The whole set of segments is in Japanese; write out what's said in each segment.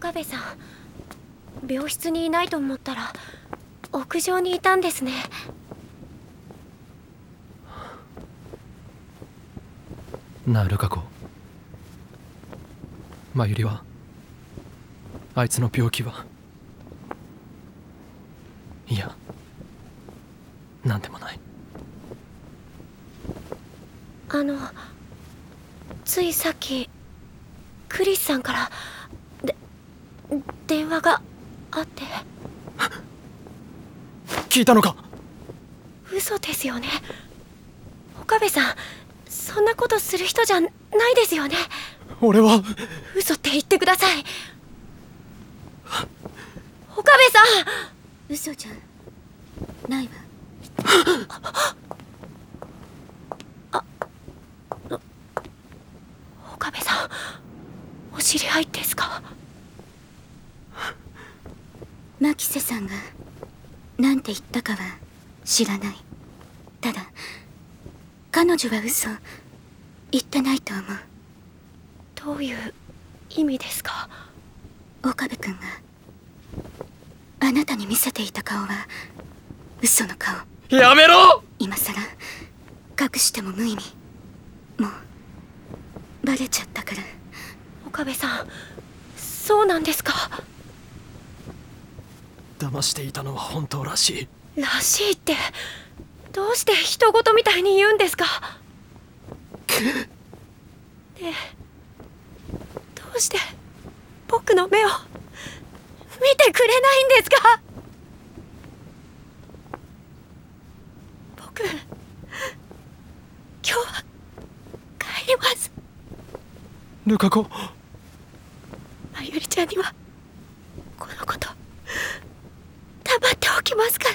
岡部さん、病室にいないと思ったら屋上にいたんですね。 なあルカ子、マユリはあいつの病気はいや、なんでもない。 ついさっきクリスさんから電話があって。 聞いたのか？ 嘘ですよね。岡部さん、そんなことする人じゃないですよね。 俺は。 嘘って言ってください。岡部さん。 嘘じゃないわ。 岡部さん、お知り合いですか？ 牧瀬さんが何て言ったかは知らない。ただ彼女は嘘言ってないと思う。 どういう意味ですか？ 岡部君があなたに見せていた顔は嘘の顔。 やめろ！ 今さら隠しても無意味。もうバレちゃったから。 岡部さん、そうなんですか？ 騙していたのは本当らしい。 らしいって、どうして人事みたいに言うんですか？で、どうして僕の目を見てくれないんですか？僕、今日は帰ります。 ルカ子、 まゆりちゃんにはこのこと黙っておきますから。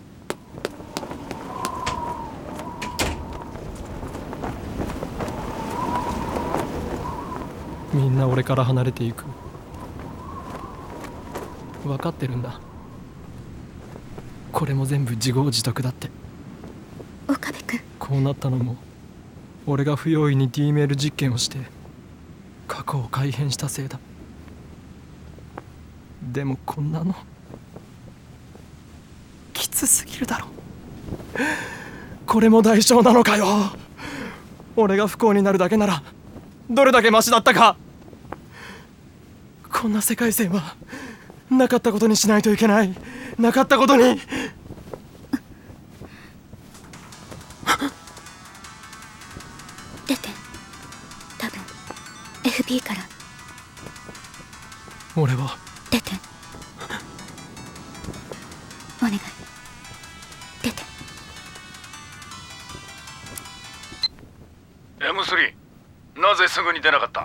みんな俺から離れていく。分かってるんだ。これも全部自業自得だって。 岡部君、 こうなったのも俺が不用意に D メール実験をして過去を改変したせいだ。でもこんなのきつすぎるだろ。これも代償なのかよ。俺が不幸になるだけならどれだけマシだったか。こんな世界線はなかったことにしないといけない。なかったことに。 出て。多分 FB から。 俺は出て。お願い、出て。 M3、 なぜすぐに出なかった？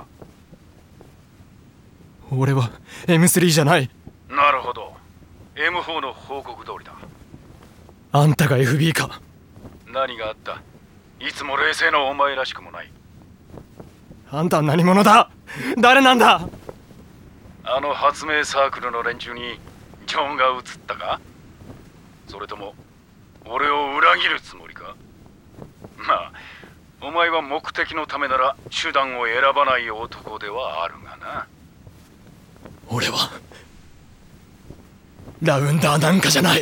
俺は M3 じゃない。 なるほど、 M4 の報告通りだ。 あんたが FB か。 何があった？いつも冷静なお前らしくもない。 あんたは何者だ？誰なんだ？ あの発明サークルの連中にジョンが映ったか？それとも俺を裏切るつもりか？まあお前は目的のためなら手段を選ばない男ではあるがな。 俺はラウンダーなんかじゃない。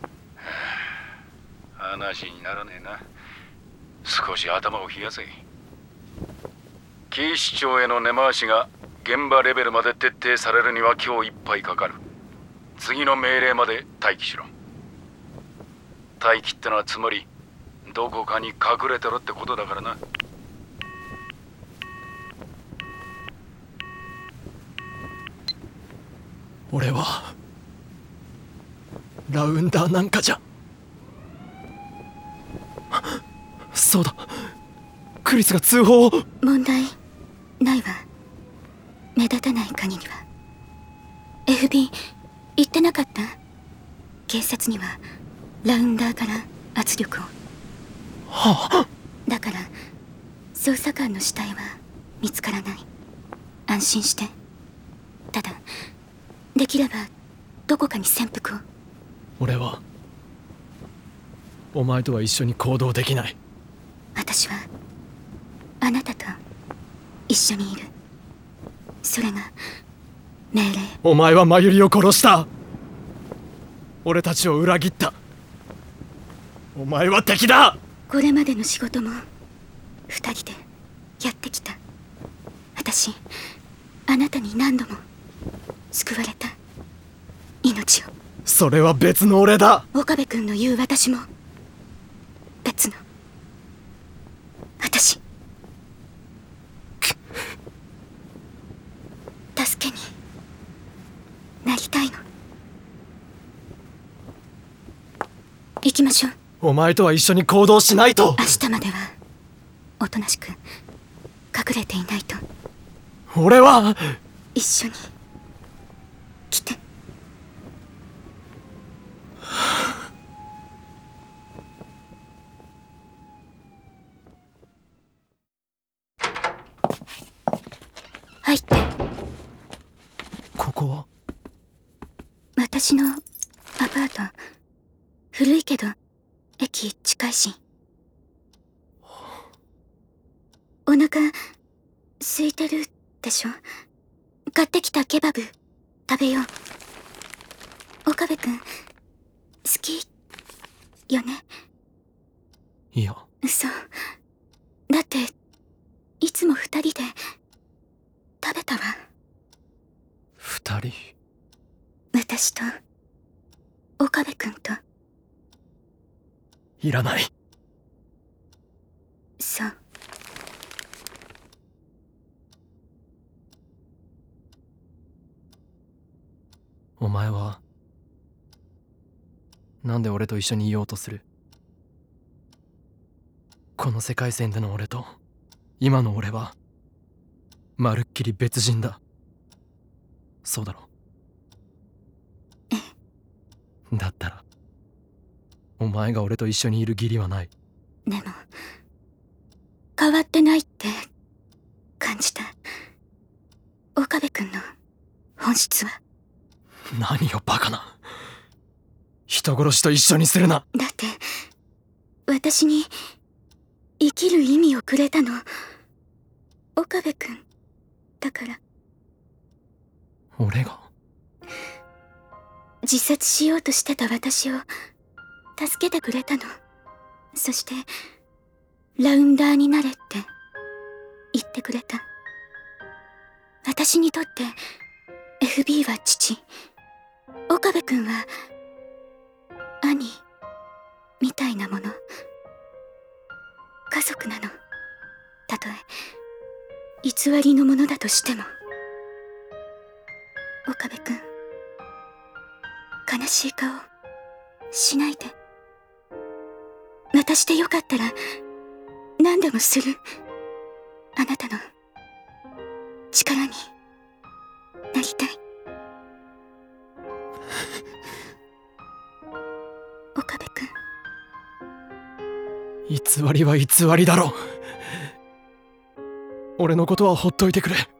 話にならねえな。少し頭を冷やせ。警視庁への根回しが現場レベルまで徹底されるには今日いっぱいかかる。次の命令まで待機しろ。待機ってのはつまりどこかに隠れてろってことだからな。 俺はラウンダーなんかじゃ。そうだ、クリスが通報を。 問題ないわ。目立たない限りは。 FB 言ってなかった？警察にはラウンダーから圧力を。 はあ、 だから捜査官の死体は見つからない。安心して。ただできればどこかに潜伏を。 俺はお前とは一緒に行動できない。 私はあなたと一緒にいる。それが命令。 お前は真由里を殺した。俺たちを裏切った。お前は敵だ。 これまでの仕事も二人でやってきた。私、あなたに何度も救われた。命を。 それは別の俺だ。 岡部君の言う私も別の私。助けになりたいの。行きましょう。 お前とは一緒に行動しないと。 明日まではおとなしく隠れていないと。 俺は一緒に来て。入って。 ここは私のアパート。古いけど駅近いし。お腹空いてるでしょ。買ってきたケバブ食べよう。岡部君好きよね。 いや。 嘘だっていつも二人で食べたわ。 二人。 私と岡部君と。 いらない。 そう。 お前はなんで俺と一緒にいようとする。この世界線での俺と今の俺はまるっきり別人だ。そうだろ。だったらお前が俺と一緒にいる義理はない。 でも変わってないって感じた。岡部君の本質は。 何よバカな。人殺しと一緒にするな。 だって私に生きる意味をくれたの岡部君だから。 俺が自殺しようとしてた私を助けてくれたの。そしてラウンダーになれって言ってくれた。私にとって FB は父、岡部君は兄みたいなもの。家族なの。たとえ偽りのものだとしても。岡部君、悲しい顔しないで。私でよかったら何でもする。あなたの力になりたい。岡部君。 偽りは偽りだろ。俺のことはほっといてくれ。